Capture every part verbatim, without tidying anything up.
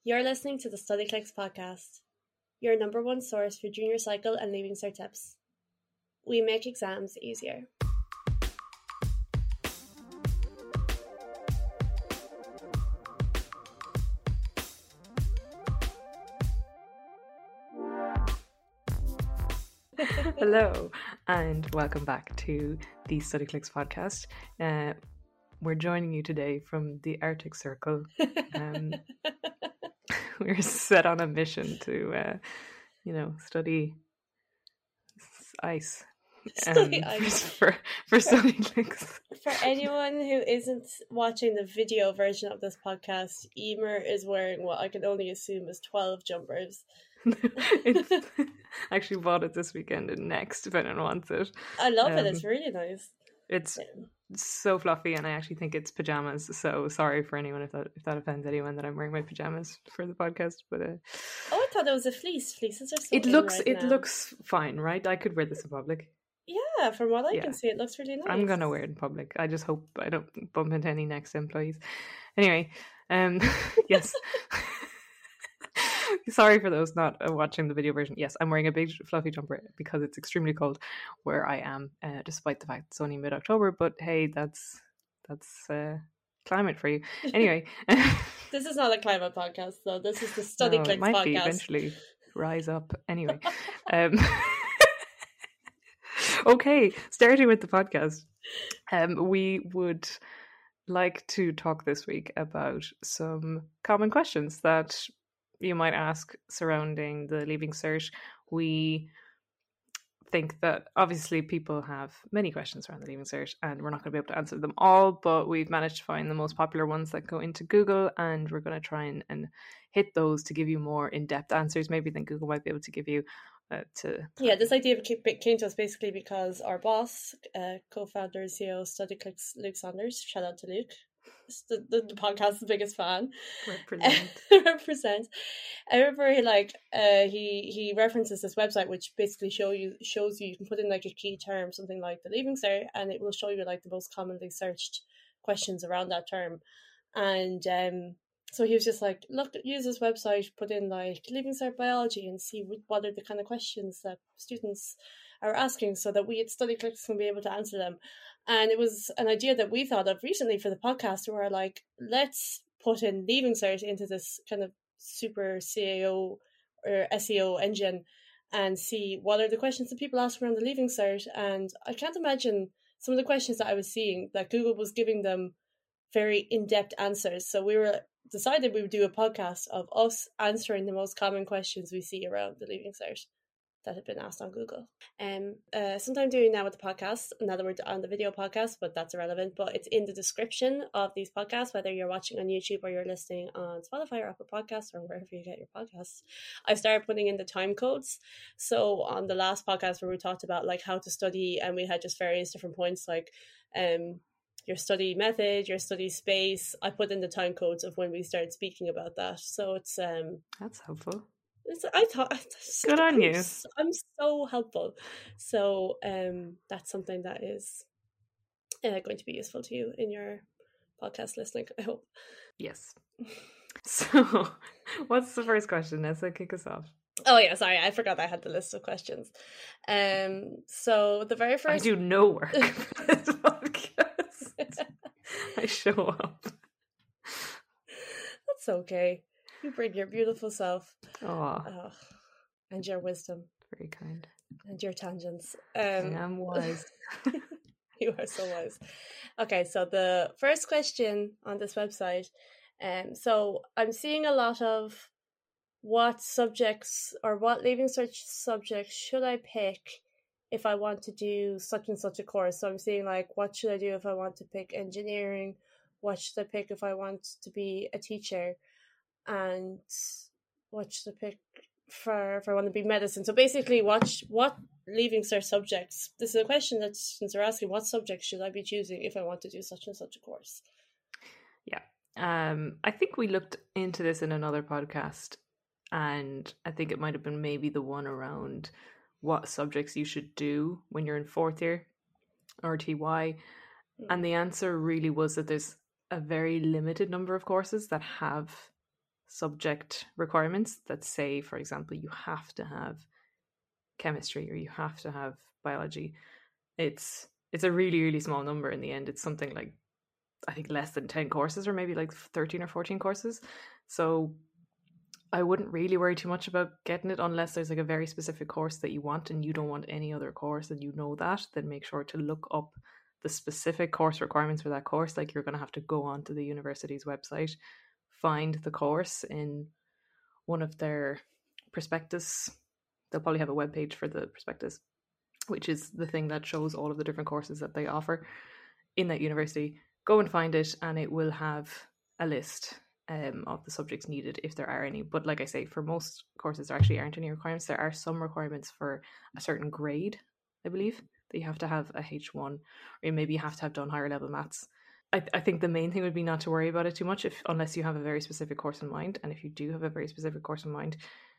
You're listening to the StudyClicks podcast, your number one source for junior cycle and leaving cert tips. We make exams easier. Hello, and welcome back to the StudyClicks podcast. Uh, we're joining you today from the Arctic Circle. Um, we're set on a mission to, uh, you know, study ice. Study um, ice. For, for, for StudyClicks. For anyone who isn't watching the video version of this podcast, Emer is wearing what I can only assume is twelve jumpers. It's, I actually bought it this weekend in Next if anyone wants it. I love Um, it, it's really nice. It's Um, so fluffy, and I actually think it's pajamas. So sorry for anyone if that if that offends anyone that I'm wearing my pajamas for the podcast. But uh, Oh, I thought it was a fleece. Fleeces are so it in looks right it now. looks fine, right? I could wear this in public. Yeah, from what I Yeah. can see, it looks really nice. I'm gonna wear it in public. I just hope I don't bump into any Next employees. Anyway, um, yes. Sorry for those not uh, watching the video version. Yes, I'm wearing a big fluffy jumper because it's extremely cold where I am, uh, despite the fact it's only mid-October. But hey, that's that's uh, climate for you. Anyway, This is not a climate podcast, though. This is the no, StudyClicks it might podcast. be eventually. Rise up. Anyway, um, okay. Starting with the podcast, um, we would like to talk this week about some common questions that you might ask surrounding the Leaving Cert. We think that obviously people have many questions around the Leaving Cert, and we're not going to be able to answer them all, but we've managed to find the most popular ones that go into Google, and we're going to try and, and hit those to give you more in-depth answers maybe than Google might be able to give you. Uh, to Yeah, this idea ca- came to us basically because our boss, uh, co-founder and C E O of StudyClicks, Luke Saunders, shout out to Luke, is the, the, the podcast's biggest fan, represent. represent. I remember he like uh, he he references this website which basically show you shows you you can put in like a key term, something like the Leaving Cert, and it will show you like the most commonly searched questions around that term. And um so he was just like, look, use this website, put in like Leaving Cert biology and see what are the kind of questions that students are asking so that we at StudyClicks can be able to answer them. And it was an idea that we thought of recently for the podcast where like, let's put in Leaving Cert into this kind of super C A O or S E O engine and see what are the questions that people ask around the Leaving Cert. And I can't imagine some of the questions that I was seeing that Google was giving them very in-depth answers. So we were decided we would do a podcast of us answering the most common questions we see around the Leaving Cert that have been asked on Google. Um, uh, something I'm doing now with the podcast, now that we're on the video podcast, but that's irrelevant, but it's in the description of these podcasts, whether you're watching on YouTube or you're listening on Spotify or Apple Podcasts or wherever you get your podcasts. I started putting in the time codes. So on the last podcast where we talked about like how to study, and we had just various different points like um your study method, your study space, I put in the time codes of when we started speaking about that. So it's um That's helpful. it's, I thought it's, Good on I'm, you. s- I'm so helpful. So um that's something that is uh, going to be useful to you in your podcast listening, I hope. Yes. So, what's the first question? Let's kick us off. Oh yeah, sorry, I forgot I had the list of questions. Um so the very I first do no work for this podcast. I show up. That's okay. You bring your beautiful self. Oh, Oh, and your wisdom very kind. and your tangents. I Um am wise. You are so wise. Okay, so the first question on this website, um, so I'm seeing a lot of what subjects or what Leaving Cert subjects should I pick if I want to do such and such a course. So I'm seeing like, what should I do if I want to pick engineering? What should I pick if I want to be a teacher? And what should I pick for if I want to be medicine? So basically, what what Leaving Cert subjects? This is a question that students are asking. What subjects should I be choosing if I want to do such and such a course? Yeah. Um, I think we looked into this in another podcast, and I think it might have been maybe the one around what subjects you should do when you're in fourth year or T Y. Mm. And the answer really was that there's a very limited number of courses that have subject requirements that say, for example, you have to have chemistry or you have to have biology. It's it's a really, really small number in the end. It's something like, I think, less than ten courses, or maybe like thirteen or fourteen courses. So I wouldn't really worry too much about getting it unless there's like a very specific course that you want and you don't want any other course and you know that. Then make sure to look up the specific course requirements for that course. Like, you're going to have to go onto the university's website, find the course in one of their prospectus. They'll probably have a web page for the prospectus, which is the thing that shows all of the different courses that they offer in that university. Go and find it, and it will have a list um, of the subjects needed, if there are any. But like I say, for most courses there actually aren't any requirements. There are some requirements for a certain grade, I believe, that you have to have a H one, or maybe you have to have done higher level maths. I, th- I think the main thing would be not to worry about it too much, if unless you have a very specific course in mind. And if you do have a very specific course in mind,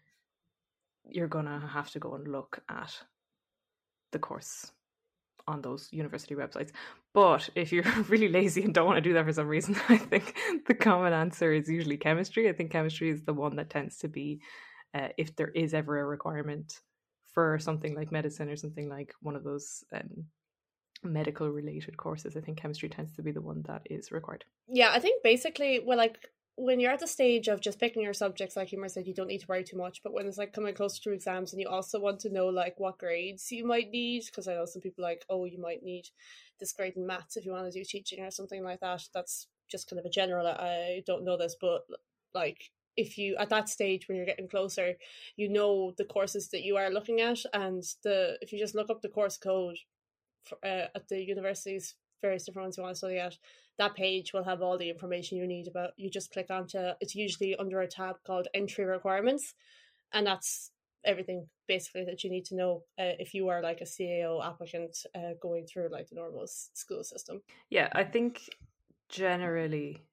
you're gonna have to go and look at the course on those university websites. But if you're really lazy and don't want to do that for some reason, I think the common answer is usually chemistry. I think chemistry is the one that tends to be, uh, if there is ever a requirement for something like medicine or something like one of those um, medical related courses, I think chemistry tends to be the one that is required. Yeah, I think basically, well, like, when you're at the stage of just picking your subjects, like Emer said, you don't need to worry too much. But when it's like coming closer to exams and you also want to know like what grades you might need, because I know some people like, oh, you might need this grade in maths if you want to do teaching or something like that. That's just kind of a general, I don't know this, but like, if you, at that stage when you're getting closer, you know the courses that you are looking at, and the if you just look up the course code for, uh, at the universities, various different ones you want to study at, that page will have all the information you need about. You just click onto, it's usually under a tab called entry requirements, and that's everything basically that you need to know uh, if you are like a C A O applicant uh, going through like the normal s- school system. Yeah, I think generally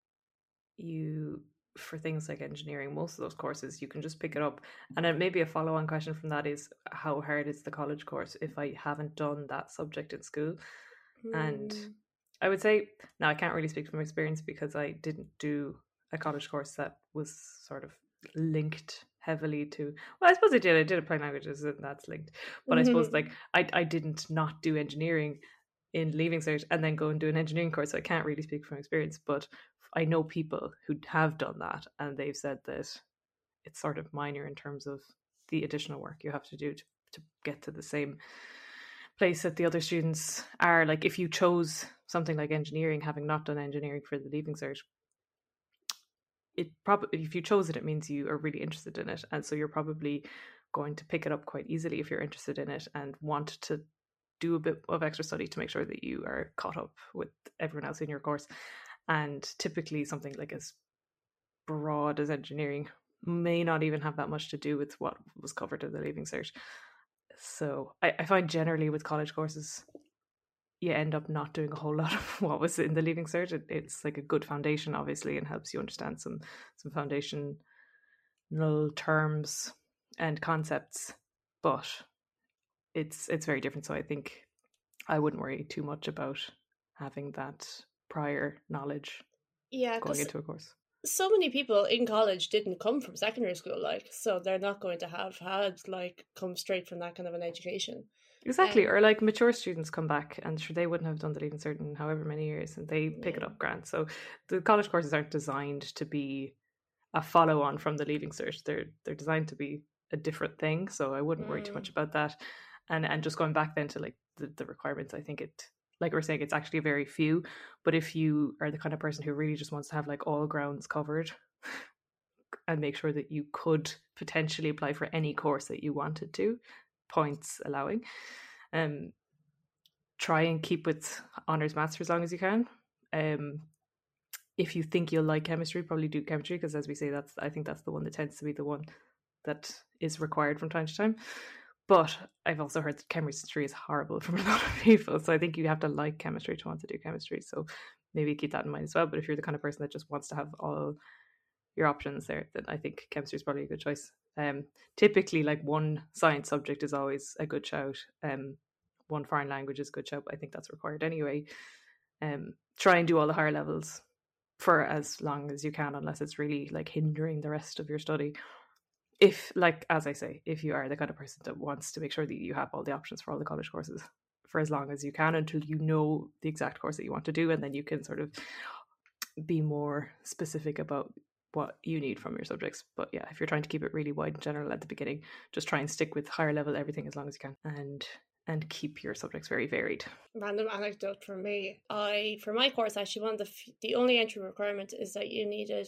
you, for things like engineering, most of those courses you can just pick it up. And then maybe a follow-on question from that is, how hard is the college course if I haven't done that subject in school? Mm. And I would say, now I can't really speak from experience because I didn't do a college course that was sort of linked heavily to, well, I suppose I did, I did apply languages and that's linked, but I suppose like I, I didn't not do engineering in Leaving Cert and then go and do an engineering course, so I can't really speak from experience, but I know people who have done that and they've said that it's sort of minor in terms of the additional work you have to do to, to get to the same place that the other students are. Like, if you chose something like engineering, having not done engineering for the Leaving Cert, it probably, if you chose it, it means you are really interested in it, and so you're probably going to pick it up quite easily if you're interested in it and want to do a bit of extra study to make sure that you are caught up with everyone else in your course. And typically something like as broad as engineering may not even have that much to do with what was covered in the Leaving Cert. So I, I find generally with college courses you end up not doing a whole lot of what was in the Leaving Cert. It, it's like a good foundation, obviously, and helps you understand some some foundational terms and concepts, but it's it's very different. So I think I wouldn't worry too much about having that prior knowledge yeah, going into a course. So many people in college didn't come from secondary school, like, so they're not going to have had like come straight from that kind of an education. Exactly. Um, or like mature students come back and sure they wouldn't have done the Leaving Cert in however many years and they pick yeah. it up grand. So the college courses aren't designed to be a follow on from the Leaving Cert. They're they're designed to be a different thing. So I wouldn't mm. worry too much about that. And and just going back then to like the, the requirements, I think it, like we're saying, it's actually very few. But if you are the kind of person who really just wants to have like all grounds covered and make sure that you could potentially apply for any course that you wanted to, points allowing, um, try and keep with honours maths for as long as you can. Um, if you think you'll like chemistry, probably do chemistry, because as we say, that's I think that's the one that tends to be the one that is required from time to time. But I've also heard that chemistry is horrible from a lot of people. So I think you have to like chemistry to want to do chemistry. So maybe keep that in mind as well. But if you're the kind of person that just wants to have all your options there, then I think chemistry is probably a good choice. Um, typically, like one science subject is always a good shout. Um, one foreign language is a good shout, but I think that's required anyway. Um, try and do all the higher levels for as long as you can, unless it's really like hindering the rest of your study. If, like, as I say, if you are the kind of person that wants to make sure that you have all the options for all the college courses for as long as you can, until you know the exact course that you want to do, and then you can sort of be more specific about what you need from your subjects. But yeah, if you're trying to keep it really wide and general at the beginning, just try and stick with higher level everything as long as you can, and and keep your subjects very varied. Random anecdote from me. I, for my course, actually, one of the f- the only entry requirement is that you needed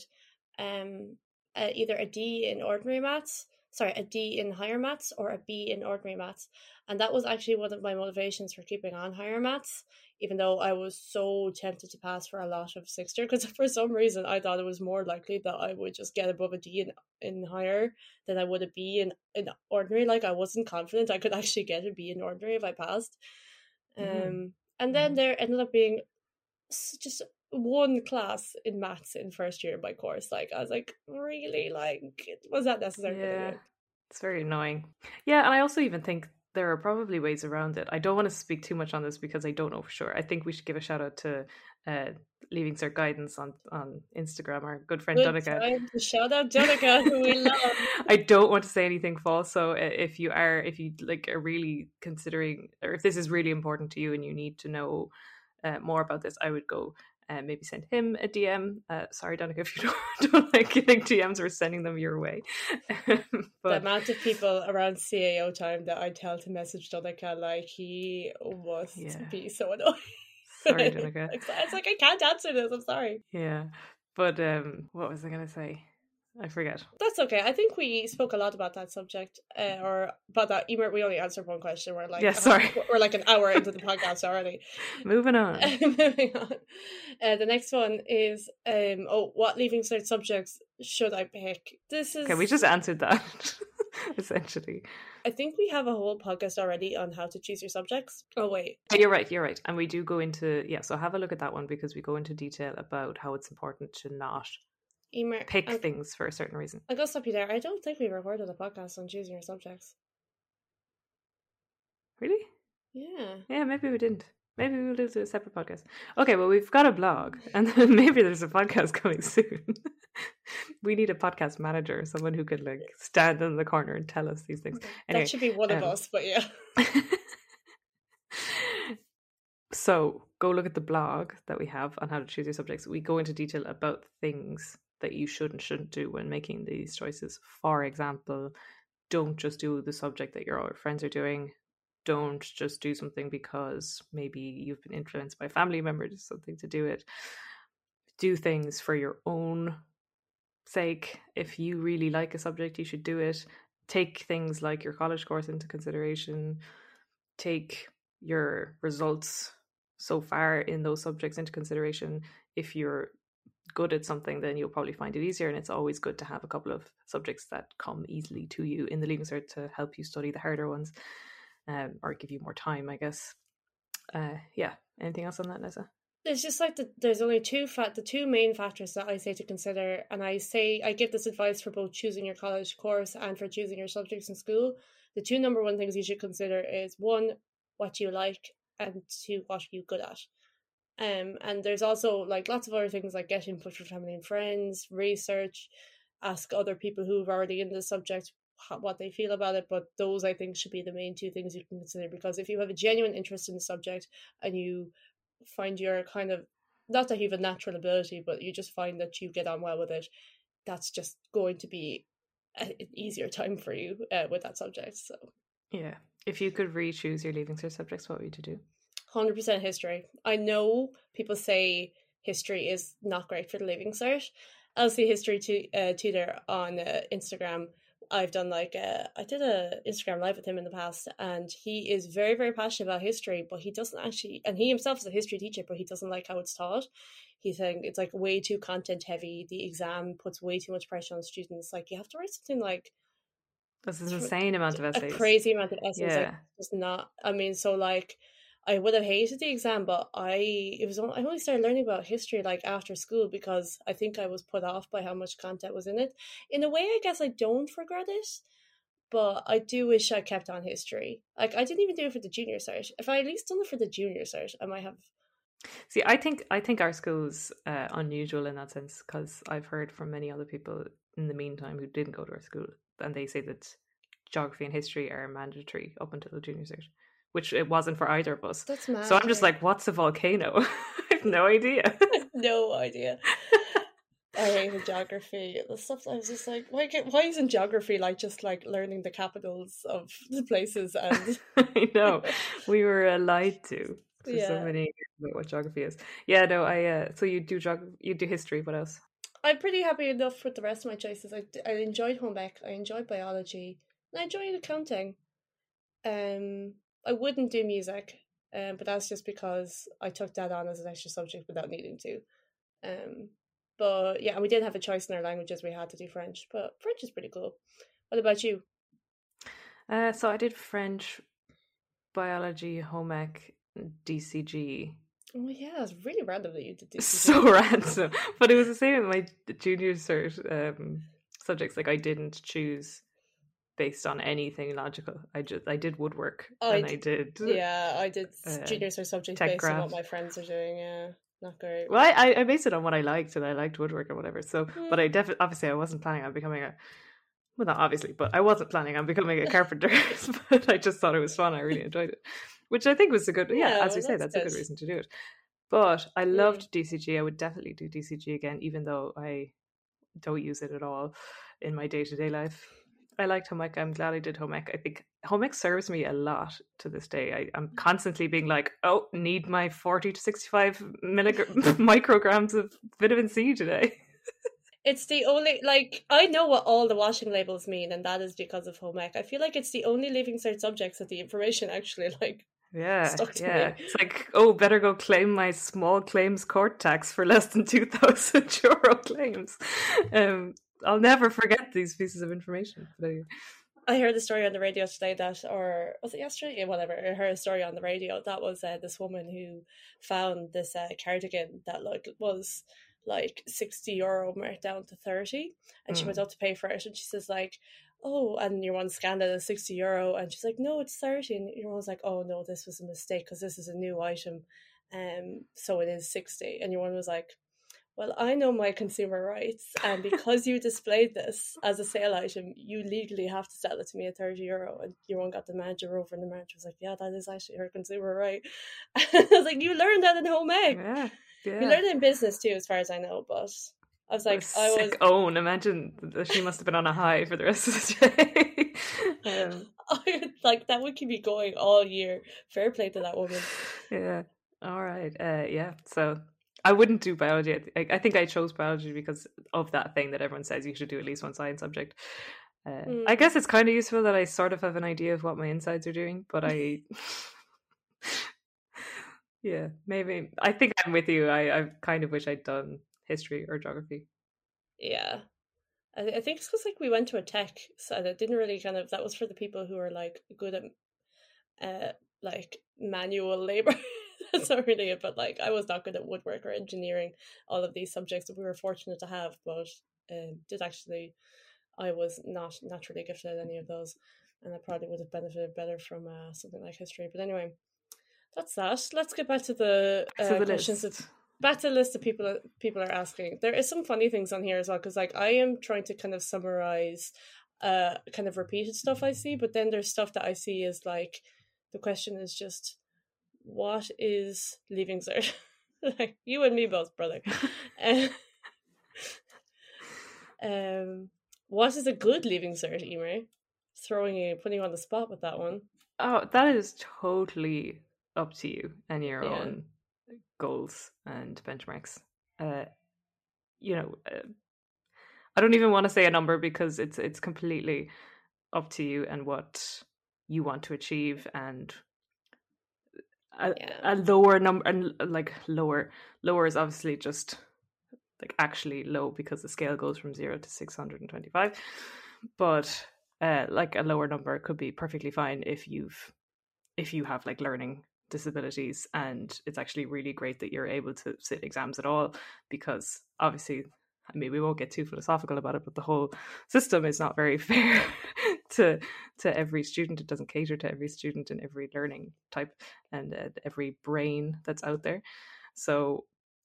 um uh, either a D in ordinary maths, sorry, a D in higher maths, or a B in ordinary maths, and that was actually one of my motivations for keeping on higher maths. Even though I was so tempted to pass for a lot of sixth year, because for some reason I thought it was more likely that I would just get above a D in, in higher than I would a B in, in ordinary. Like, I wasn't confident I could actually get a B in ordinary if I passed. Um, mm. And then mm. there ended up being just one class in maths in first year of my course. Like, I was like, really? Like, was that necessary? Yeah, anyway? It's very annoying. Yeah, and I also even think there are probably ways around it. I don't want to speak too much on this because I don't know for sure. I think we should give a shout out to uh, Leaving Cert Guidance on, on Instagram, our good friend good Donica. Time to shout out Donica, who we love. I don't want to say anything false, so if you are, if you like are really considering, or if this is really important to you and you need to know uh, more about this, I would go and uh, maybe send him a D M. Uh, sorry, Donica, if you don't, don't like getting D Ms or sending them your way. But the amount of people around C A O time that I tell to message Donica, like, he must yeah. be so annoying. Sorry, Donica. It's like, I can't answer this, I'm sorry. Yeah, but um, what was I going to say? I forget. That's okay. I think we spoke a lot about that subject, uh, or about that. Emer, we only answered one question. We're like, yeah, sorry, we're like an hour into the podcast already. Moving on. Moving on. Uh, the next one is, um, oh, what Leaving Cert subjects should I pick? This is. Okay, we just answered that. Essentially, I think we have a whole podcast already on how to choose your subjects. Oh wait, oh, you're right. You're right, and we do go into yeah. So have a look at that one because we go into detail about how it's important to not. Emer, pick I'll, things for a certain reason. I'll go stop you there. I don't think we recorded a podcast on choosing your subjects. Really? Yeah. Yeah, maybe we didn't. Maybe we'll do a separate podcast. Okay, well, we've got a blog, and then maybe there's a podcast coming soon. We need a podcast manager, someone who could like stand in the corner and tell us these things. Anyway, that should be one um, of us, but yeah. So go look at the blog that we have on how to choose your subjects. We go into detail about things that you should and shouldn't do when making these choices. For example, don't just do the subject that your friends are doing. Don't just do something because maybe you've been influenced by a family member to something to do it. Do things for your own sake. If you really like a subject, you should do it. Take things like your college course into consideration. Take your results so far in those subjects into consideration. If you're good at something, then you'll probably find it easier, and it's always good to have a couple of subjects that come easily to you in the Leaving Cert to help you study the harder ones, um, or give you more time, I guess. Uh, yeah. Anything else on that, Nessa? It's just like the, there's only two fa- the two main factors that I say to consider, and I say I give this advice for both choosing your college course and for choosing your subjects in school. The two number one things you should consider is one, what you like, and two, what are you good at. Um, and there's also like lots of other things like get input from family and friends, research, ask other people who've already in the subject what they feel about it. But those, I think, should be the main two things you can consider, because if you have a genuine interest in the subject and you find you're kind of, not that you have a natural ability, but you just find that you get on well with it, that's just going to be a, an easier time for you uh, with that subject. So yeah, if you could re-choose your Leaving Cert subjects, what would you do? one hundred percent history. I know people say history is not great for the Leaving Cert. I'll see history to, uh, tutor on uh, Instagram. I've done like a, I did a Instagram live with him in the past, and he is very, very passionate about history, but he doesn't actually, and he himself is a history teacher, but he doesn't like how it's taught. He thinks it's like way too content heavy. The exam puts way too much pressure on students. Like, you have to write something like, that's an insane amount of essays. A crazy amount of essays. Yeah. Like, just not, I mean, so like, I would have hated the exam, but I it was I only started learning about history like after school, because I think I was put off by how much content was in it. In a way, I guess I don't regret it, but I do wish I kept on history. Like, I didn't even do it for the junior cert. If I at least done it for the junior cert, I might have See, I think I think our school's uh, unusual in that sense because I've heard from many other people in the meantime who didn't go to our school, and they say that geography and history are mandatory up until junior cert, which it wasn't for either of us. That's So mad. I'm just Like, like, what's a volcano? I have no idea. no idea. I hated geography. The stuff I was just like, why can't, why isn't geography like just like learning the capitals of the places and I know we were lied to for so yeah. many years about what geography is. Yeah, no, I. Uh, so you do geog- you do history. What else? I'm pretty happy enough with the rest of my choices. I, I enjoyed home ec, I enjoyed biology, and I enjoyed accounting. Um, I wouldn't do music, um, but that's just because I took that on as an extra subject without needing to. Um, but yeah, and we did have a choice in our languages. We had to do French, but French is pretty cool. What about you? Uh, so I did French, biology, home ec, D C G. Oh yeah, it's really random that you did D C G. So random, but it was the same with my junior cert um, subjects. Like I didn't choose based on anything logical. I just I did woodwork I and d- I did yeah, I did uh, juniors or subjects tech based on what craft. my friends are doing. Yeah, not great. Well, I, I based it on what I liked, and I liked woodwork or whatever. So, but Hmm. I definitely obviously I wasn't planning on becoming a well, not obviously, but I wasn't planning on becoming a carpenter. But I just thought it was fun. I really enjoyed it, which I think was a good yeah. Yeah, As well, you say, that's that's a good. good reason to do it. But I Mm. loved D C G. I would definitely do D C G again, even though I don't use it at all in my day to day life. I liked home ec. I'm glad I did home ec. I think home ec serves me a lot to this day. I, I'm constantly being like, oh, need my forty to sixty-five millig- micrograms of vitamin C today. It's the only, like, I know what all the washing labels mean, and that is because of home ec. I feel like it's the only Leaving Cert subjects that the information actually, like, Yeah, stuck to yeah. me. It's like, oh, better go claim my small claims court tax for less than two thousand euro claims. Um, I'll never forget these pieces of information. But anyway. I heard the story on the radio today that, or was it yesterday? Yeah, whatever. I heard a story on the radio that was uh, this woman who found this uh, cardigan that like was like sixty euro marked down to thirty, and she went Mm. up to pay for it, and she says like, "Oh," and your one scanned it as sixty euro, and she's like, "No, it's thirty," and your one's like, "Oh no, this was a mistake because this is a new item, um, so it is sixty," and your one was like, well, I know my consumer rights, and because you displayed this as a sale item, you legally have to sell it to me at thirty euro. And your one got the manager over, and the manager was like, yeah, that is actually her consumer right. I was like, you learned that in home ec. Yeah, You yeah. learned it in business too, as far as I know, but I was What a like, I was. sick own. Imagine that she must have been on a high for the rest of the day. um, I, like, that would keep me going all year. Fair play to that woman. yeah. All right. Uh, yeah. So I wouldn't do biology. I, I think I chose biology because of that thing that everyone says you should do at least one science subject. Uh, I Mm. guess it's kind of useful that I sort of have an idea of what my insides are doing, but I, yeah, maybe I think I'm with you. I, I kind of wish I'd done history or geography. Yeah. I, I think it's because, like, we went to a tech, so that didn't really kind of, that was for the people who are, like, good at uh like manual labor. That's not really it, but like I was not good at woodwork or engineering, all of these subjects that we were fortunate to have, but um, did actually I was not naturally gifted at any of those, and I probably would have benefited better from uh, something like history. But anyway, that's that. Let's get back to the Back to uh, the questions that list. back to the list of people people are asking. There is some funny things on here as well, because like I am trying to kind of summarize uh kind of repeated stuff I see, but then there's stuff that I see is like the question is just, what is leaving cert? Like you and me both, brother. Um, um, what is a good leaving cert, Emer? Throwing you, putting you on the spot with that one. Oh, that is totally up to you and your Yeah. own goals and benchmarks. Uh, you know, uh, I don't even want to say a number because it's it's completely up to you and what you want to achieve, and a, Yeah. a lower number and like lower lower is obviously just like actually low because the scale goes from zero to six hundred twenty-five, but uh, like a lower number could be perfectly fine if you've if you have like learning disabilities, and it's actually really great that you're able to sit exams at all, because obviously, I mean, we won't get too philosophical about it, but the whole system is not very fair to to every student. It doesn't cater to every student and every learning type and uh, every brain that's out there. So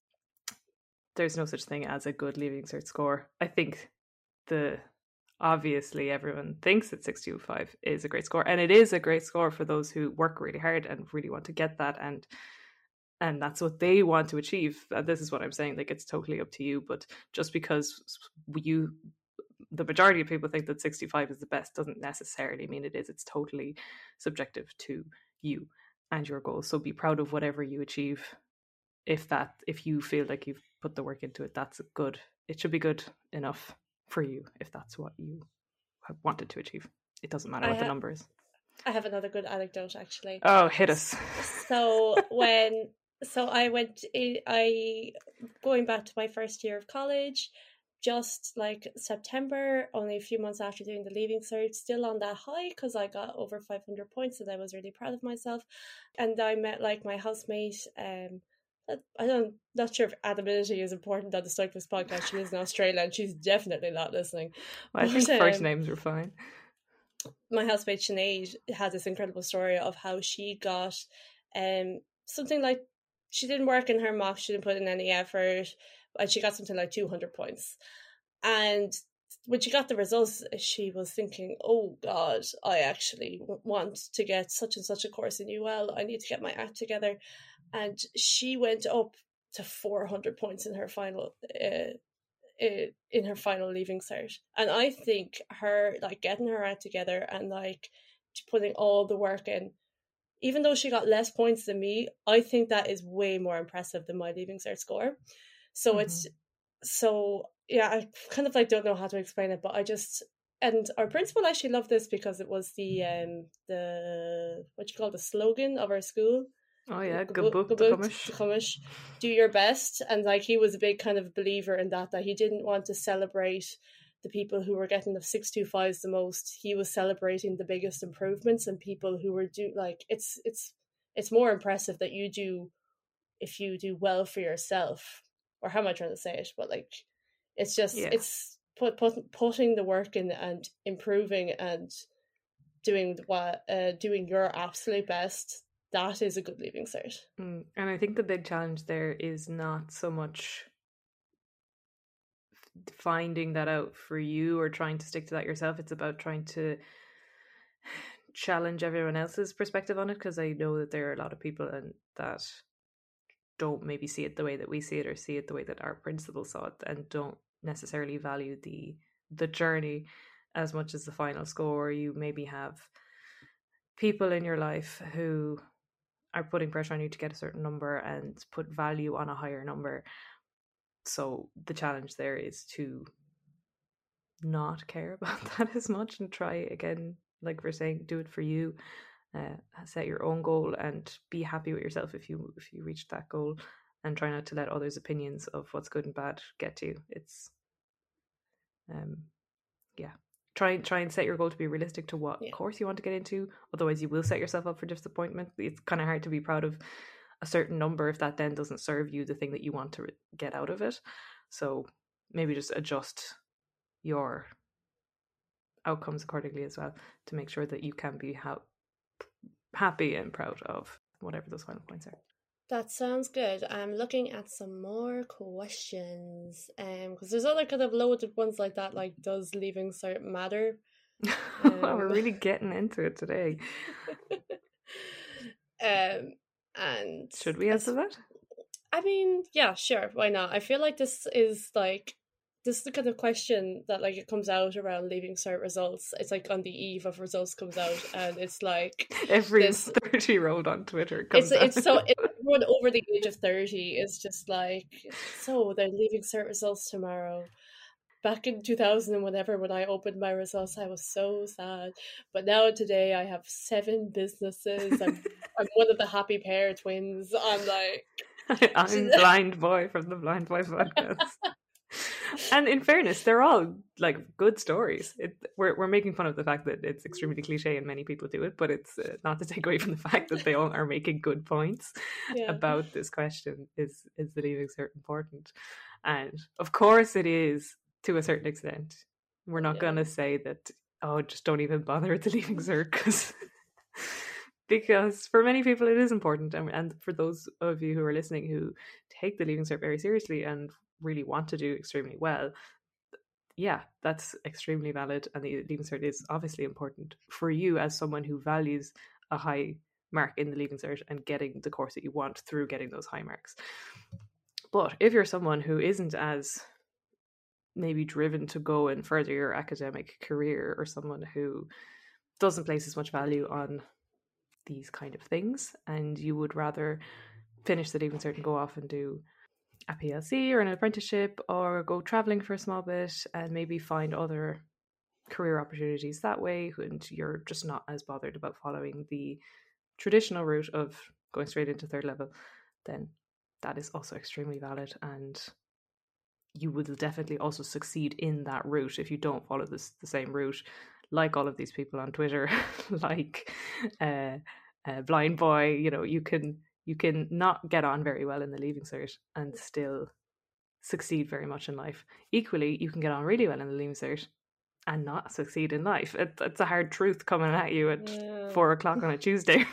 there's no such thing as a good Leaving Cert score. I think the obviously everyone thinks that six two five is a great score, and it is a great score for those who work really hard and really want to get that, and and that's what they want to achieve. And this is what I'm saying, like, it's totally up to you. But just because you the majority of people think that sixty-five is the best doesn't necessarily mean it is. It's totally subjective to you and your goals. So be proud of whatever you achieve. If that if you feel like you've put the work into it, that's good. It should be good enough for you if that's what you have wanted to achieve. It doesn't matter I what ha- the number is. I have another good anecdote, actually. Oh, hit us. So when so I went I going back to my first year of college, just like September, only a few months after doing the Leaving Cert, still on that high because I got over five hundred points and I was really proud of myself. And I met like my housemate. um I don't not sure if anonymity is important on the Cyclist podcast. She lives in Australia and she's definitely not listening. Well, I But, think first um, names are fine. my housemate Sinead has this incredible story of how she got um something like, she didn't work in her mock, she didn't put in any effort, and she got something like two hundred points. And when she got the results, she was thinking, oh God, I actually want to get such and such a course in U L. I need to get my act together. And she went up to four hundred points in her final uh, in her final Leaving Cert. And I think her, like, getting her act together and like putting all the work in, even though she got less points than me, I think that is way more impressive than my Leaving Cert score. So mm-hmm. it's so yeah, I kind of like don't know how to explain it, but I just, and our principal actually loved this because it was the um the what you call the slogan of our school. Oh yeah, good book, the Cumish. Do your best. And like, he was a big kind of believer in that, that he didn't want to celebrate the people who were getting the six two fives the most. He was celebrating the biggest improvements and people who were do like it's it's it's more impressive that you do if you do well for yourself. Or how am I trying to say it? But like, it's just yeah. it's put, put putting the work in and improving and doing what uh, doing your absolute best. That is a good Leaving Cert. Mm, and I think the big challenge there is not so much finding that out for you or trying to stick to that yourself. It's about trying to challenge everyone else's perspective on it, because I know that there are a lot of people and that don't maybe see it the way that we see it, or see it the way that our principal saw it, and don't necessarily value the the journey as much as the final score. You maybe have people in your life who are putting pressure on you to get a certain number and put value on a higher number. So the challenge there is to not care about that as much and try again, like we're saying, do it for you. Uh, set your own goal and be happy with yourself if you if you reach that goal, and try not to let others' opinions of what's good and bad get to you. It's um yeah try try and set your goal to be realistic to what yeah. course you want to get into. Otherwise you will set yourself up for disappointment. It's kind of hard to be proud of a certain number if that then doesn't serve you the thing that you want to get out of it. So maybe just adjust your outcomes accordingly as well, to make sure that you can be ha- happy and proud of whatever those final points are. That sounds good. I'm looking at some more questions, um, because there's other kind of loaded ones like that, like, does Leaving Cert matter? Um, well, we're really getting into it today. um, and should we answer that? I mean, yeah, sure. Why not? I feel like this is like. This is the kind of question that, like, it comes out around Leaving Cert results. It's like on the eve of results comes out, and it's like every thirty-year-old on Twitter comes it's, out. It's so everyone over the age of thirty is just like, so they're Leaving Cert results tomorrow. Back in two thousand and whatever, when I opened my results, I was so sad. But now today, I have seven businesses. I'm I'm one of the happy pair twins. I'm like, I'm Blind Boy from the Blind Boy podcast. And in fairness, they're all like good stories. It, we're we're making fun of the fact that it's extremely cliche and many people do it, but it's uh, not to take away from the fact that they all are making good points yeah. about this question. Is is the Leaving Cert important? And of course, it is to a certain extent. We're not yeah. going to say that, oh, just don't even bother with the Leaving Cert, because because for many people it is important, and, and for those of you who are listening who take the Leaving Cert very seriously and really want to do extremely well, yeah, that's extremely valid, and the Leaving Cert is obviously important for you as someone who values a high mark in the Leaving Cert and getting the course that you want through getting those high marks. But if you're someone who isn't as maybe driven to go and further your academic career, or someone who doesn't place as much value on these kind of things, and you would rather finish the Leaving Cert and go off and do a P L C or an apprenticeship, or go traveling for a small bit and maybe find other career opportunities that way, and you're just not as bothered about following the traditional route of going straight into third level, then that is also extremely valid, and you will definitely also succeed in that route if you don't follow this the same route, like all of these people on Twitter, like uh, uh, Blind Boy. You know, you can you can not get on very well in the Leaving Cert and still succeed very much in life. Equally, you can get on really well in the Leaving Cert and not succeed in life. It, it's a hard truth coming at you at yeah. four o'clock on a Tuesday.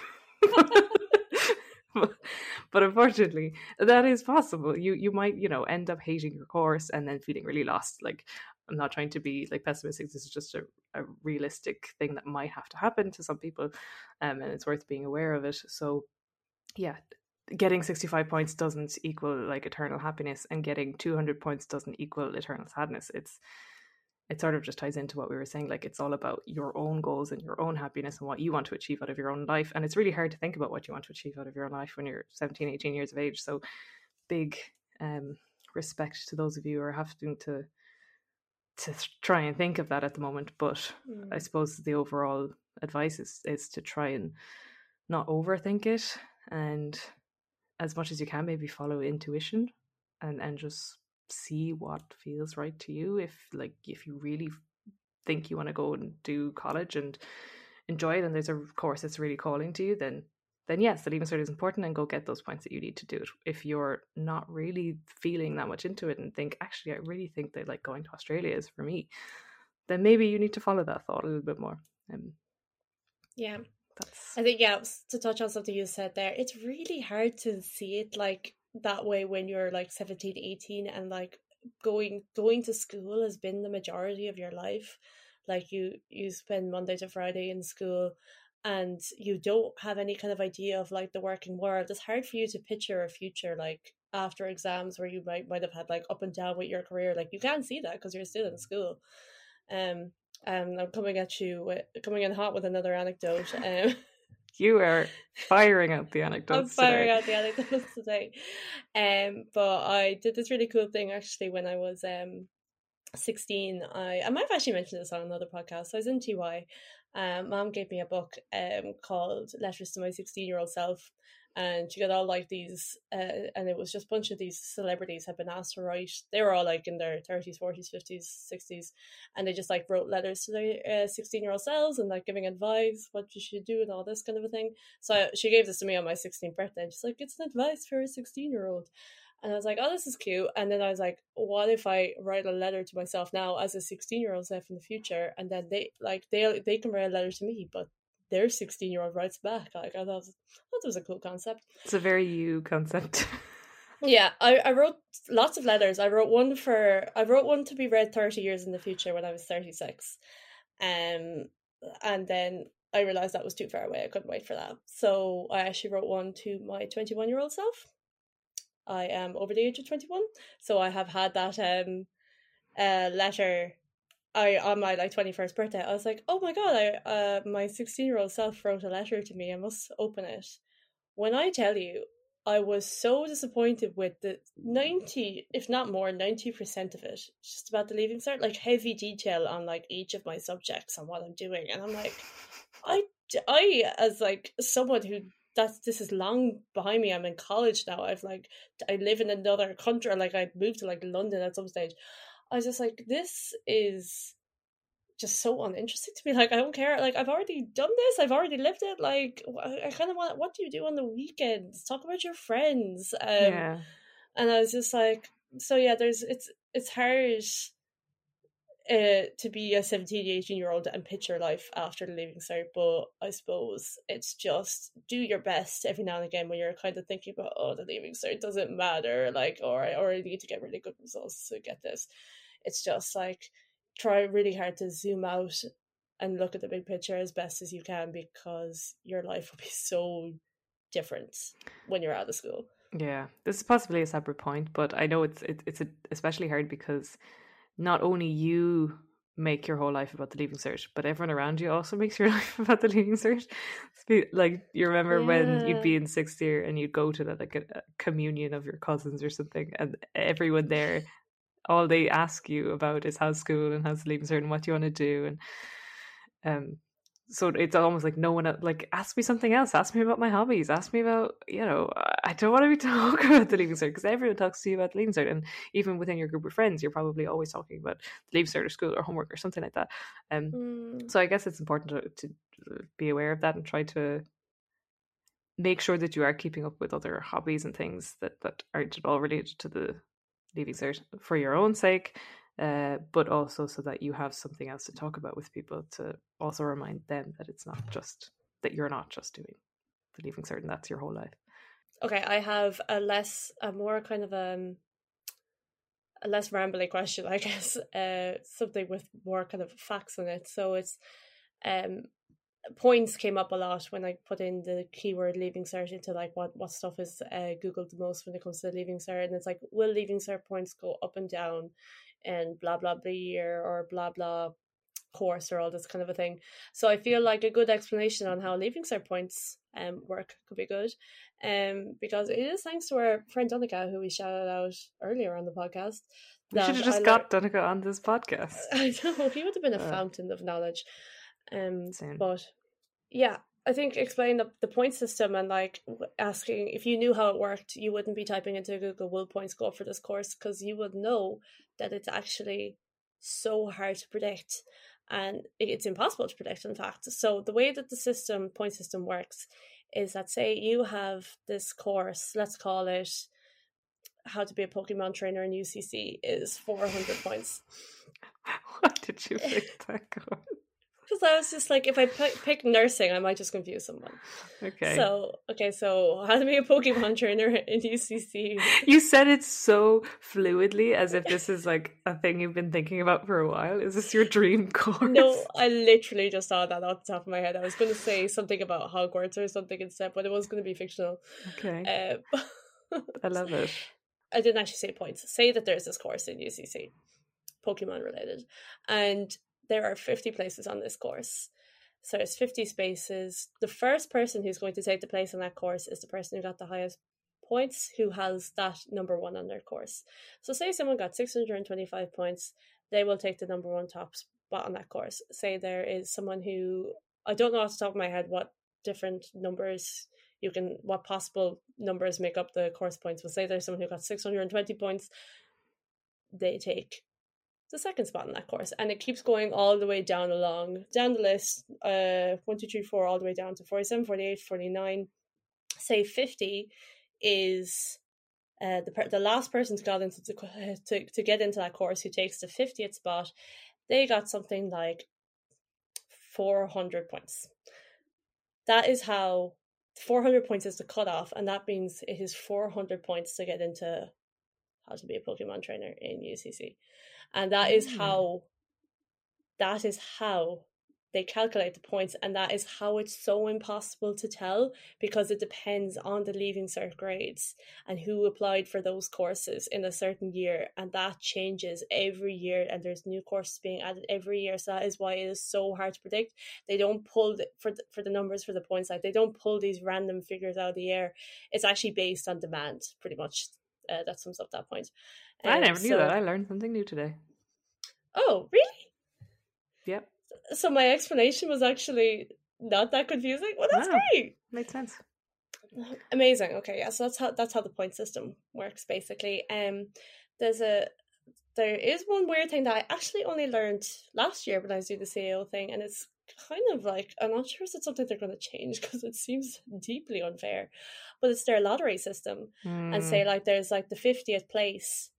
but, but unfortunately, that is possible. You you might, you know, end up hating your course and then feeling really lost. Like, I'm not trying to be like pessimistic. This is just a, a realistic thing that might have to happen to some people, um, and it's worth being aware of it. So, yeah, getting sixty-five points doesn't equal like eternal happiness, and getting two hundred points doesn't equal eternal sadness. It's it sort of just ties into what we were saying. Like, it's all about your own goals and your own happiness and what you want to achieve out of your own life. And it's really hard to think about what you want to achieve out of your own life when you're seventeen, eighteen years of age. So big um, respect to those of you who are having to to try and think of that at the moment. But mm. I suppose the overall advice is, is to try and not overthink it, and as much as you can, maybe follow intuition and, and just see what feels right to you. If like if you really think you want to go and do college and enjoy it, and there's a course that's really calling to you, then then yes, the Leaving Cert is important, and go get those points that you need to do it. If you're not really feeling that much into it and think, actually I really think that like going to Australia is for me, then maybe you need to follow that thought a little bit more. Um, yeah that's I think yeah to touch on something you said there, it's really hard to see it like that way when you're like seventeen, eighteen, and like going going to school has been the majority of your life. Like you you spend Monday to Friday in school, and you don't have any kind of idea of like the working world. It's hard for you to picture a future like after exams where you might might have had like up and down with your career. Like you can't see that because you're still in school. Um and I'm coming at you with, coming in hot with another anecdote. Um You are firing out the anecdotes I'm firing today. out the anecdotes today. Um, but I did this really cool thing actually when I was um sixteen. I, I might have actually mentioned this on another podcast. So I was in T Y. Um, Mom gave me a book um called Letters to My sixteen-Year-Old Self. And she got all like these, uh, and it was just a bunch of these celebrities had been asked to write. They were all like in their thirties, forties, fifties, sixties, and they just like wrote letters to their uh, sixteen-year-old selves and like giving advice what you should do and all this kind of a thing. So she gave this to me on my sixteenth birthday, and she's like, "It's an advice for a sixteen-year-old." And I was like, "Oh, this is cute." And then I was like, "What if I write a letter to myself now as a sixteen-year-old self in the future, and then they like they they can write a letter to me, but their sixteen-year-old writes back." Like I thought, I thought it was a cool concept. It's a very you concept. Yeah, I, I wrote lots of letters. I wrote one for I wrote one to be read thirty years in the future when I was thirty-six, um, and then I realized that was too far away. I couldn't wait for that, so I actually wrote one to my twenty-one-year-old self. I am over the age of twenty-one, so I have had that um, uh, letter. I on my like twenty-first birthday, I was like, oh my god, I uh my sixteen-year-old self wrote a letter to me. I must open it. When I tell you, I was so disappointed with the ninety, if not more, ninety percent of it, just about the Leaving Cert, like heavy detail on like each of my subjects and what I'm doing, and I'm like, I, I as like someone who that's this is long behind me. I'm in college now. I've like I live in another country. Like I moved to like London at some stage. I was just like, this is just so uninteresting to me. Like, I don't care. Like, I've already done this. I've already lived it. Like, I kind of want, what do you do on the weekends? Talk about your friends. Um, yeah. And I was just like, so yeah, there's, it's, it's hard. uh, to be a seventeen, eighteen year old and pitch your life after the Leaving Cert, but I suppose it's just do your best every now and again when you're kind of thinking about, oh, the Leaving Cert doesn't matter, like, or, or I need to get really good results to get this. It's just like, try really hard to zoom out and look at the big picture as best as you can, because your life will be so different when you're out of school. Yeah, this is possibly a separate point, but I know it's it, it's a, especially hard because not only you make your whole life about the Leaving Cert, but everyone around you also makes your life about the Leaving Cert. Like, you remember Yeah. when you'd be in sixth year and you'd go to the, like a, a communion of your cousins or something, and everyone there, all they ask you about is how's school and how's the Leaving Cert and what do you want to do, and um. So it's almost like no one, like, ask me something else. Ask me about my hobbies. Ask me about, you know, I don't want to be talking about the Leaving Cert, because everyone talks to you about the Leaving Cert. And even within your group of friends, you're probably always talking about the Leaving Cert or school or homework or something like that. Um, Mm. So I guess it's important to, to be aware of that and try to make sure that you are keeping up with other hobbies and things that, that aren't at all related to the Leaving Cert for your own sake. Uh, but also so that you have something else to talk about with people, to also remind them that it's not just that you're not just doing the Leaving Cert and that's your whole life. Okay, I have a less, a more kind of um, a less rambly question, I guess. Uh, something with more kind of facts in it. So it's um, points came up a lot when I put in the keyword Leaving Cert into like what what stuff is uh, Googled the most when it comes to the Leaving Cert, and it's like, will Leaving Cert points go up and down and blah blah blah year or blah blah course or all this kind of a thing. So I feel like a good explanation on how Leaving Cert points um work could be good, um because it is thanks to our friend Donica, who we shouted out earlier on the podcast. We should have just I got learned... Donica on this podcast. I know, he would have been a uh, fountain of knowledge. Um, same. But yeah, I think explain the, the point system and like asking if you knew how it worked, you wouldn't be typing into Google, will points go up for this course? Because you would know that it's actually so hard to predict, and it's impossible to predict, in fact. So the way that the system point system works is that, say you have this course, let's call it how to be a Pokemon trainer in U C C, is four hundred points. Why did you pick that course? Because I was just like, if I pick, pick nursing, I might just confuse someone. Okay. So, okay, so how to be a Pokemon trainer in U C C. You said it so fluidly, as if this is like a thing you've been thinking about for a while. Is this your dream course? No, I literally just saw that off the top of my head. I was going to say something about Hogwarts or something instead, but it was going to be fictional. Okay. Uh, I love it. I didn't actually say points. Say that there's this course in U C C, Pokemon related, and there are fifty places on this course. So there's fifty spaces. The first person who's going to take the place on that course is the person who got the highest points, who has that number one on their course. So say someone got six hundred twenty-five points, they will take the number one top spot on that course. Say there is someone who, I don't know off the top of my head what different numbers you can, what possible numbers make up the course points, but say there's someone who got six hundred twenty points, they take the second spot in that course, and it keeps going all the way down along down the list, uh one two three four all the way down to forty-seven, forty-eight, forty-nine. Say fifty is uh the the last person to got into the, to, to get into that course, who takes the fiftieth spot. They got something like four hundred points. That is how four hundred points is the cutoff, and that means it is four hundred points to get into how to be a Pokemon trainer in U C C. And that is how, that is how they calculate the points, and that is how it's so impossible to tell, because it depends on the Leaving Cert grades and who applied for those courses in a certain year, and that changes every year, and there's new courses being added every year. So that is why it is so hard to predict. They don't pull the, for the, for the numbers for the points, like they don't pull these random figures out of the air. It's actually based on demand, pretty much. Uh, that sums up that point. Um, I never knew so, that. I learned something new today. Oh, really? Yep. So my explanation was actually not that confusing. Well, that's wow. great. Makes sense. Amazing. Okay, yeah. So that's how that's how the point system works, basically. Um, there's a there is one weird thing that I actually only learned last year when I was doing the C A O thing, and it's kind of like, I'm not sure if it's something they're going to change because it seems deeply unfair, but it's their lottery system. Mm. And say like there's like the fiftieth place,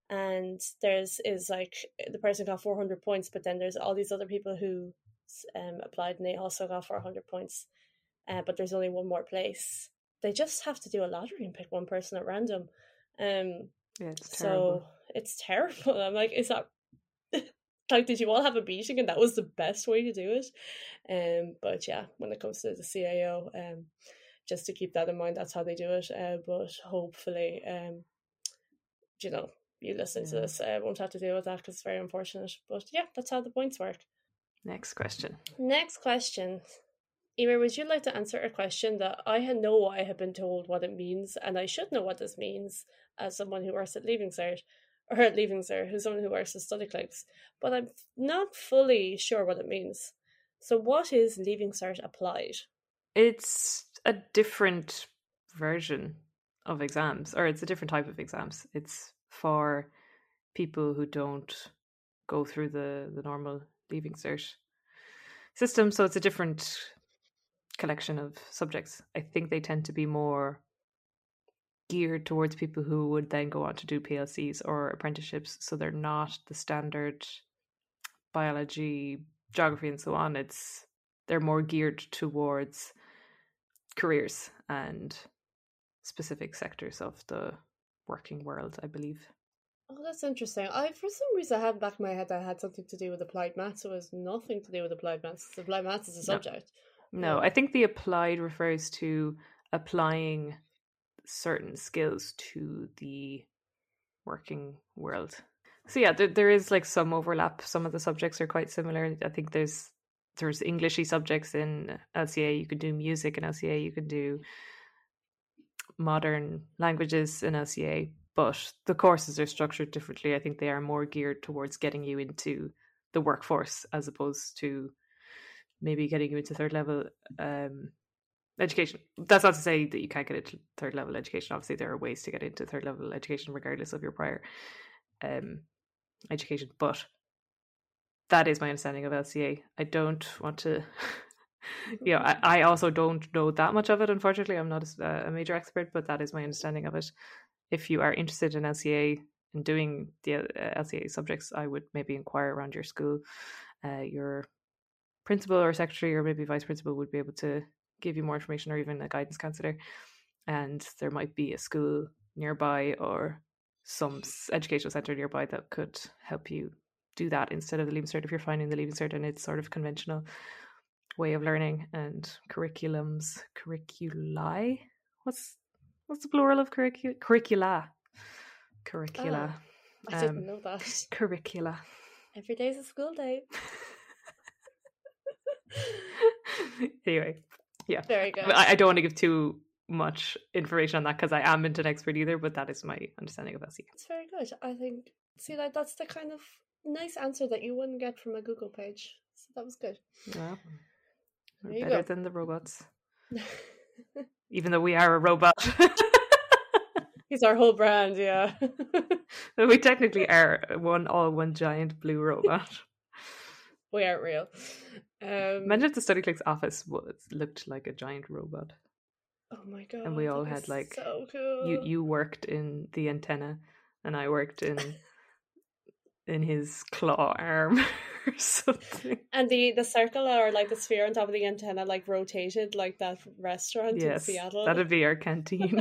and there's is like the person got four hundred points, but then there's all these other people who um, applied and they also got four hundred points, uh, but there's only one more place. They just have to do a lottery and pick one person at random. Um, Yeah, it's so terrible. it's terrible. I'm like, is that like, did you all have a meeting and that was the best way to do it? Um, but yeah, when it comes to the C A O, um, just to keep that in mind, that's how they do it. Uh, but hopefully, um, you know, you listen Yeah. to this uh, won't have to deal with that because it's very unfortunate. But yeah, that's how the points work. Next question. Next question. Emer, would you like to answer a question that I know I have been told what it means, and I should know what this means as someone who works at Leaving Cert, or at Leaving Cert, who's someone who works at Study Clicks, but I'm not fully sure what it means. So what is Leaving Cert Applied? It's a different version of exams, or it's a different type of exams. It's for people who don't go through the, the normal Leaving Cert system, so it's a different collection of subjects. I think they tend to be more geared towards people who would then go on to do P L Cs or apprenticeships, so they're not the standard biology, geography and so on. It's they're more geared towards careers and specific sectors of the working world, I believe. Oh, that's interesting. I, for some reason, I had back in my head that it had something to do with applied maths. It was nothing to do with applied maths. Applied maths is a subject. No, no, I think the applied refers to applying certain skills to the working world. So yeah, there, there is like some overlap. Some of the subjects are quite similar. I think there's there's Englishy subjects in L C A. You could do music in L C A. You could do modern languages in L C A. But the courses are structured differently. I think they are more geared towards getting you into the workforce as opposed to maybe getting you into third level um, education. That's not to say that you can't get into third level education. Obviously, there are ways to get into third level education regardless of your prior um, education. But that is my understanding of L C A. I don't want to... you know, I, I also don't know that much of it, unfortunately. I'm not a, a major expert, but that is my understanding of it. If you are interested in L C A and doing the uh, L C A subjects, I would maybe inquire around your school. Uh, your principal or secretary or maybe vice principal would be able to give you more information, or even a guidance counsellor. And there might be a school nearby or some educational centre nearby that could help you do that instead of the Leaving Cert if you're finding the Leaving Cert and its sort of conventional way of learning and curriculums. Curriculi? What's what's the plural of curricu- curricula? Curricula. Oh, I didn't um, know that. Curricula. Every day's a school day. Anyway, yeah. Very good. I, I don't want to give too much information on that because I am into an expert either, but that is my understanding of L C A. It's very good. I think, see, that that's the kind of nice answer that you wouldn't get from a Google page. So that was good. Well, we're there better go. than the robots. Even though we are a robot. He's our whole brand, yeah. We technically are one all one giant blue robot. We aren't real. Um, Imagine if the Study Clicks office was looked like a giant robot. Oh my god! And we all had like so cool. you. You worked in the antenna, and I worked in in his claw arm or something. And the the circle or like the sphere on top of the antenna like rotated like that restaurant yes, in Seattle. That'd be our canteen.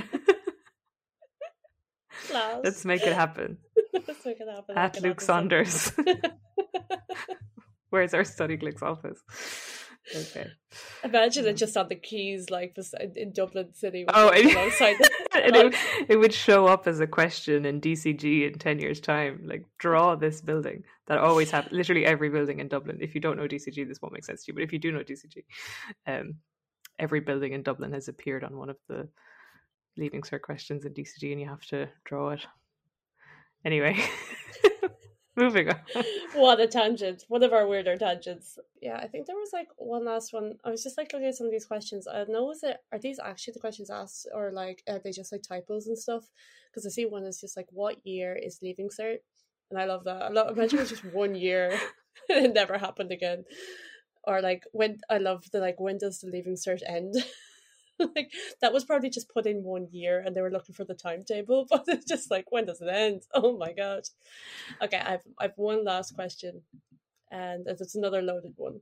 Let's make it happen. Let's make it happen. At Luke Saunders. Where's our Study Clicks office? Okay. Imagine yeah. it just on the keys, like in Dublin City. Oh, it, outside and it, it would show up as a question in D C G in ten years' time. Like, draw this building. That always happens. Literally every building in Dublin. If you don't know D C G, this won't make sense to you. But if you do know D C G, um, every building in Dublin has appeared on one of the Leaving Cert questions in D C G, and you have to draw it. Anyway. Moving on. What a tangent. One of our weirder tangents. Yeah, I think there was like one last one. I was just like looking at some of these questions. I don't know, is it, are these actually the questions asked or like are they just like typos and stuff? Because I see one is just like, what year is Leaving Cert? And I love that. I love, imagine it was just one year and it never happened again. Or like, when, I love the like, when does the Leaving Cert end? Like that was probably just put in one year and they were looking for the timetable, but it's just like, when does it end? Oh my god. Okay, I've I've one last question, and it's another loaded one.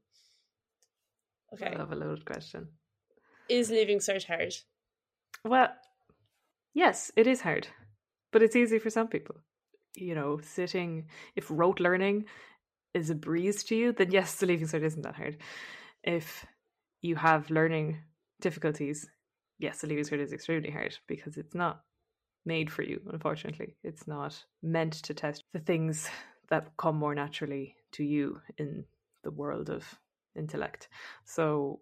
I Okay. love a loaded question. Is Leaving Cert hard? Well, yes, it is hard, but it's easy for some people. You know, sitting, if rote learning is a breeze to you, then yes, the Leaving Cert isn't that hard. If you have learning difficulties, yes, the Leaving Cert is extremely hard because it's not made for you, unfortunately. It's not meant to test the things that come more naturally to you in the world of intellect. So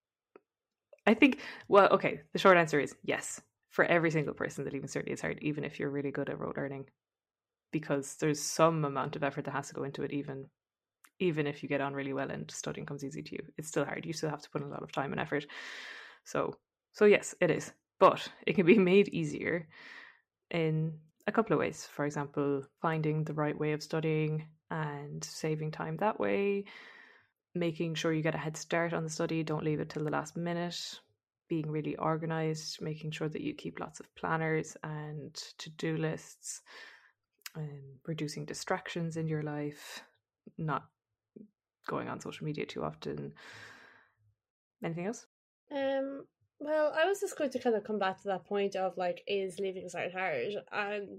I think, well, okay, the short answer is yes. For every single person, the Leaving Cert is hard, even if you're really good at rote learning, because there's some amount of effort that has to go into it, even even if you get on really well and studying comes easy to you. It's still hard. You still have to put in a lot of time and effort. So, so yes, it is. But it can be made easier in a couple of ways. For example, finding the right way of studying and saving time that way, making sure you get a head start on the study, don't leave it till the last minute, being really organized, making sure that you keep lots of planners and to-do lists, and reducing distractions in your life, not going on social media too often. Anything else? Um, well, I was just going to kind of come back to that point of like, is Leaving Cert hard? And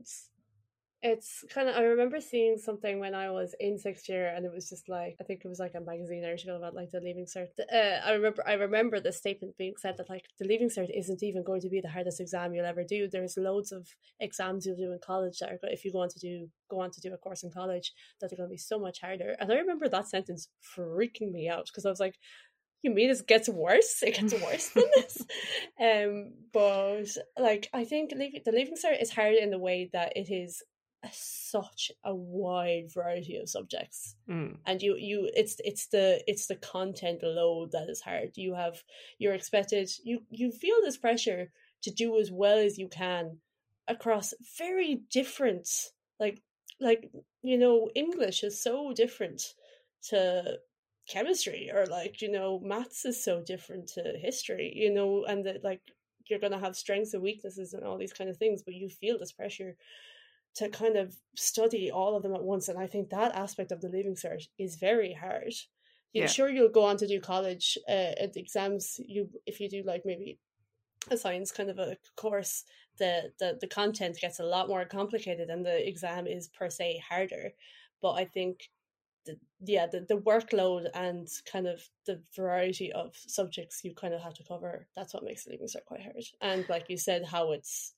it's kind of, I remember seeing something when I was in sixth year, and it was just like, I think it was like a magazine article about like the Leaving Cert. Uh, I remember, I remember the statement being said that like the Leaving Cert isn't even going to be the hardest exam you'll ever do. There's loads of exams you'll do in college that are, if you go on to do go on to do a course in college, that are going to be so much harder. And I remember that sentence freaking me out because I was like, you mean it gets worse? It gets worse than this? Um, but like, I think leaving, the Leaving Cert is hard in the way that it is a, such a wide variety of subjects, Mm. and you you it's it's the it's the content load that is hard. You have you're expected you you feel this pressure to do as well as you can across very different, like like you know, English is so different to chemistry, or like, you know, maths is so different to history, you know, and that like you're going to have strengths and weaknesses and all these kind of things, but you feel this pressure to kind of study all of them at once. And I think that aspect of the Leaving Cert is very hard. You Yeah. Sure, you'll go on to do college uh, at the exams, you if you do like maybe a science kind of a course, the, the the content gets a lot more complicated and the exam is per se harder. But I think the, yeah, the, the workload and kind of the variety of subjects you kind of have to cover, that's what makes the Leaving Cert quite hard. And like you said, how it's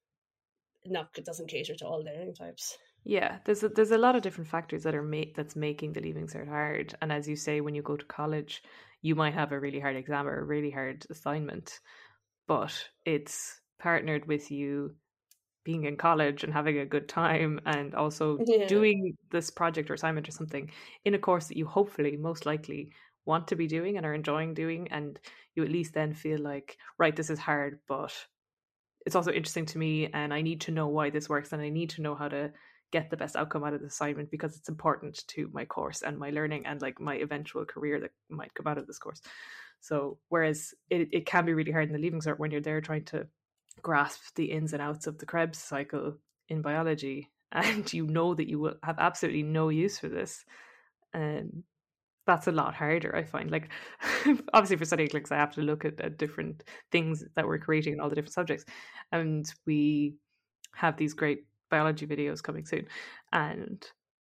not, it doesn't cater to all learning types. Yeah, there's a, there's a lot of different factors that are ma- that's making the Leaving Cert hard. And as you say, when you go to college, you might have a really hard exam or a really hard assignment, but it's partnered with you being in college and having a good time, and also Yeah. doing this project or assignment or something in a course that you hopefully most likely want to be doing and are enjoying doing, and you at least then feel like, right, this is hard, but it's also interesting to me and I need to know why this works and I need to know how to get the best outcome out of the assignment because it's important to my course and my learning and like my eventual career that might come out of this course. So whereas it, it can be really hard in the Leaving Cert when you're there trying to grasp the ins and outs of the Krebs cycle in biology, and you know that you will have absolutely no use for this, um, that's a lot harder, I find. Like, obviously for studying clicks, I have to look at, at different things that we're creating in all the different subjects, and we have these great biology videos coming soon, and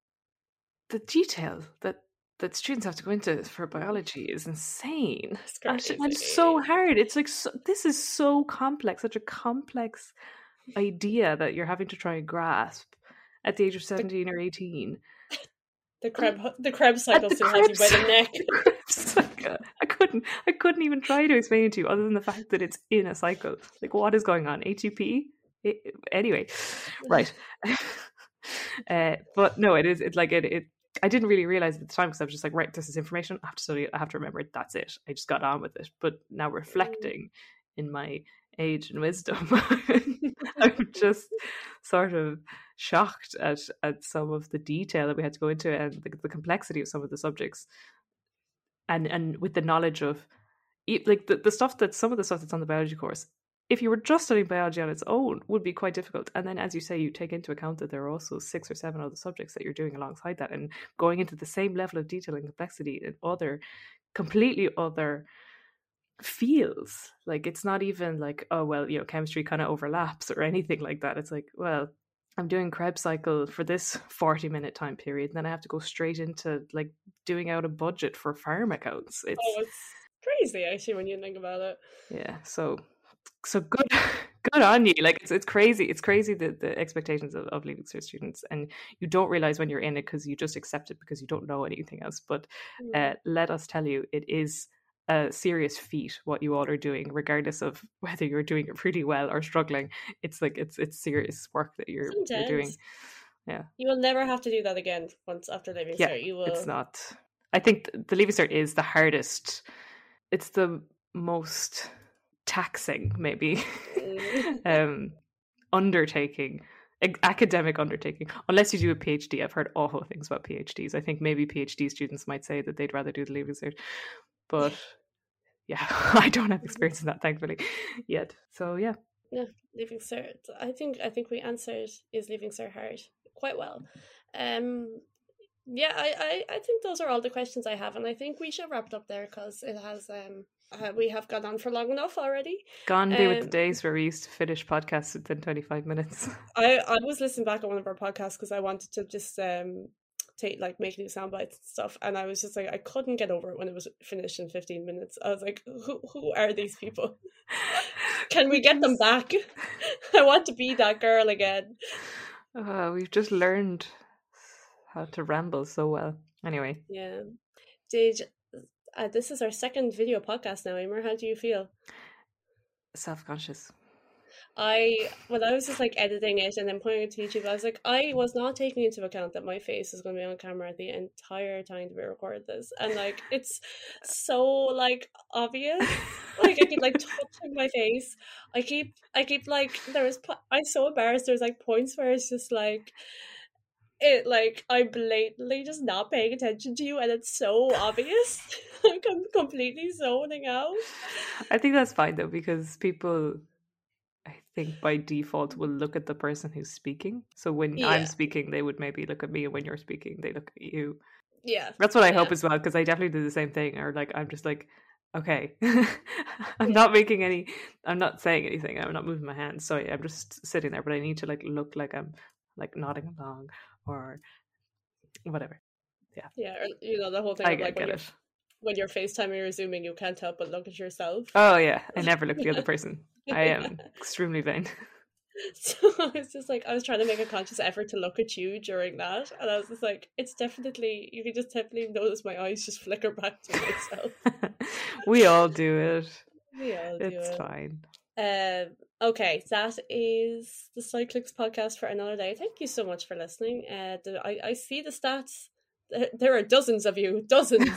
the detail that that students have to go into for biology is insane. It's And crazy. it's so hard. It's like, so, this is so complex, such a complex idea that you're having to try and grasp at the age of seventeen or eighteen. The Krebs, the Krebs cycle the still has you by Krebs- the neck. the Krebs cycle. I couldn't, I couldn't even try to explain it to you other than the fact that it's in a cycle. Like, what is going on? A T P? It, anyway, right. uh, but no, it is. It's like it. It. I didn't really realize at the time because I was just like, right, this is information. I have to study it. I have to remember it. That's it. I just got on with it. But now reflecting in my age and wisdom, I'm just sort of shocked at at some of the detail that we had to go into and the, the complexity of some of the subjects, and and with the knowledge of e- like the, the stuff that some of the stuff that's on the biology course, if you were just studying biology on its own, would be quite difficult. And then, as you say, you take into account that there are also six or seven other subjects that you're doing alongside that, and going into the same level of detail and complexity in other, completely other fields. Like, it's not even like, oh, well, you know, chemistry kind of overlaps or anything like that. It's like, well, I'm doing Krebs cycle for this forty minute time period, and then I have to go straight into like doing out a budget for farm accounts. It's Oh, it's crazy actually when you think about it. Yeah, so so good good on you. Like, it's it's crazy. It's crazy the, the expectations of, of Leaving Cert students, and you don't realize when you're in it because you just accept it because you don't know anything else. But uh, let us tell you, it is a serious feat what you all are doing, regardless of whether you're doing it pretty well or struggling. It's like it's it's serious work that you're you're doing. Yeah, you will never have to do that again once after Leaving yeah, Cert. You will. It's not. I think the Leaving Cert is the hardest. It's the most taxing, maybe, um, undertaking, academic undertaking, unless you do a PhD. I've heard awful things about PhDs. I think maybe PhD students might say that they'd rather do the Leaving Cert, but yeah, I don't have experience in that, thankfully, yet. So yeah, yeah, Leaving Cert. I think I think we answered is Leaving Cert hard quite well. Um, yeah, I, I, I think those are all the questions I have, and I think we should wrap it up there because it has um uh, we have gone on for long enough already. Gone be um, with the days where we used to finish podcasts within twenty-five minutes. I I was listening back on one of our podcasts because I wanted to just um take like make new sound bites and stuff, and I was just like I couldn't get over it when it was finished in fifteen minutes. I was like, who who are these people? Can we get them back? I want to be that girl again. Uh, we've just learned how to ramble so well. Anyway, yeah. Did uh, this is our second video podcast now, Emer? How do you feel? Self-conscious. I when I was just like editing it and then putting it to YouTube, I was like, I was not taking into account that my face is going to be on camera the entire time we record this, and like it's so like obvious. Like I keep like touching my face. I keep I keep like there was I'm so embarrassed. There's like points where it's just like it like I'm blatantly just not paying attention to you, and it's so obvious. Like I'm completely zoning out. I think that's fine though, because people, I think by default, will look at the person who's speaking. So when yeah. I'm speaking, they would maybe look at me, and when you're speaking, they look at you. Yeah, that's what I yeah. hope as well, because I definitely do the same thing. Or like I'm just like, okay, I'm not making any, I'm not saying anything, I'm not moving my hands, so I'm just sitting there, but I need to like look like I'm like nodding along or whatever. Yeah, yeah, or, you know the whole thing I of like get when it. you're when you're FaceTiming or Zooming, you can't help but look at yourself. Oh yeah, I never look at the other person. I am yeah. extremely vain. So it's just like I was trying to make a conscious effort to look at you during that, and I was just like, it's definitely, you can just definitely notice my eyes just flicker back to myself. We all do it. We all do it's it. It's fine. Um, okay, that is the Cyclics podcast for another day. Thank you so much for listening. Uh, the, I, I see the stats. There are dozens of you, dozens.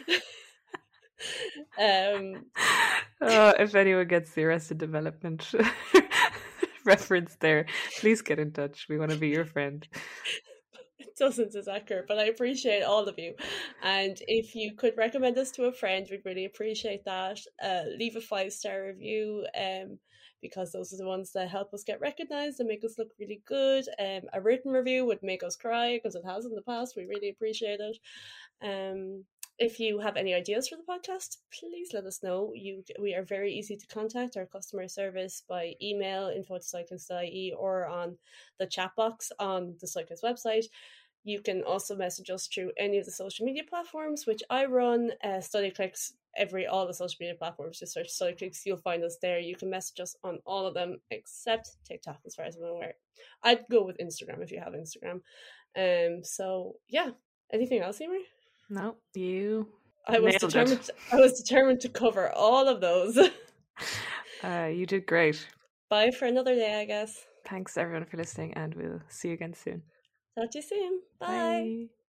um, oh, if anyone gets the Arrested Development reference there, please get in touch. We want to be your friend. Dozens is accurate, but I appreciate all of you. And if you could recommend us to a friend, we'd really appreciate that. Uh, leave a five star review, um, because those are the ones that help us get recognized and make us look really good. Um, a written review would make us cry because it has in the past. We really appreciate it. Um, if you have any ideas for the podcast, please let us know. You, we are very easy to contact our customer service by email, info at cyclists dot I E, or on the chat box on the Cyclists website. You can also message us through any of the social media platforms, which I run. Uh, StudyClicks, every all the social media platforms. Just search StudyClicks, you'll find us there. You can message us on all of them except TikTok, as far as I'm aware. I'd go with Instagram if you have Instagram. Um. So yeah. Anything else, Emer? No, you. I was determined. To, I was determined to cover all of those. uh, you did great. Bye for another day, I guess. Thanks everyone for listening, and we'll see you again soon. Talk to you soon. Bye. Bye.